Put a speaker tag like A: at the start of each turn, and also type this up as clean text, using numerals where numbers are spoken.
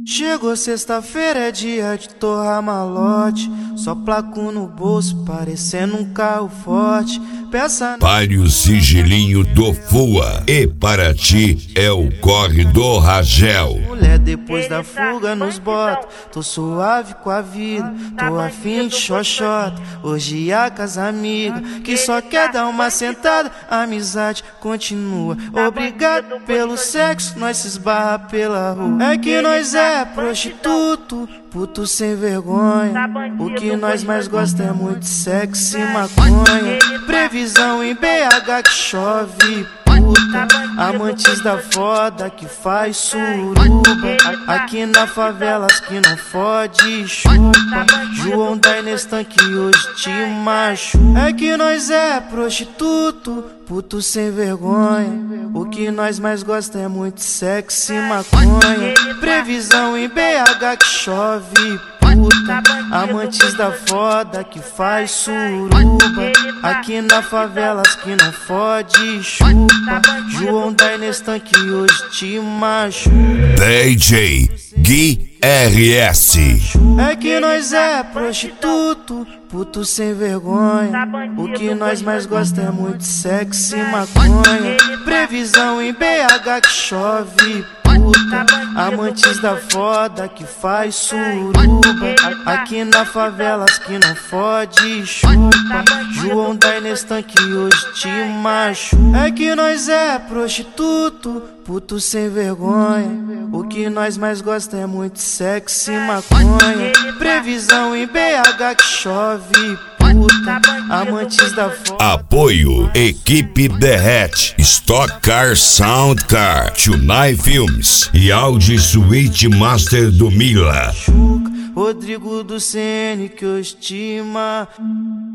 A: Chegou sexta-feira, é dia de torrar malote. Só placo no bolso, parecendo um carro forte. Peça
B: Palio Sigilinho do Fua. E para ti é o corre do Ragel.
A: mulher depois da fuga nos bota. Tô suave com a vida, tô afim de xoxota. Hoje a casa amiga, que só quer dar uma sentada. A amizade continua. Obrigado pelo sexo, nós se esbarra pela rua. É que nós é prostituto, puto sem vergonha. O que nós mais gosta é muito sexo e maconha. Previsão em BH que chove, puta. Amantes da foda que faz suruba. Aqui na favela as que não fode chupa. João da Inestan que hoje te machuca. É que nós é prostituto, puto sem vergonha. O que nós mais gosta é muito sexo e maconha. Previsão em BH que chove, puta. Amantes da foda que faz suruba. Aqui na favela as que não fode chupa. João da Inestan que hoje te machuca.
B: DJ Gui RS.
A: É que nós é prostituto, puto sem vergonha. O que nós mais gosta é muito sexo e maconha. Previsão em BH que chove, puta. Amantes da foda que faz suruba. Aqui na favela as que não fode chupa. João da Inestan que hoje te machuca. É que nós é prostituto, puto sem vergonha. O que nós mais gosta é muito sexo e maconha. Previsão em BH que chove, puta. Amantes da foda.
B: Apoio Equipe Derrete, Stock Car Sound Car, Tunai Filmes e Audi Suite Master do Mila.
A: Rodrigo do Ceni que eu estima.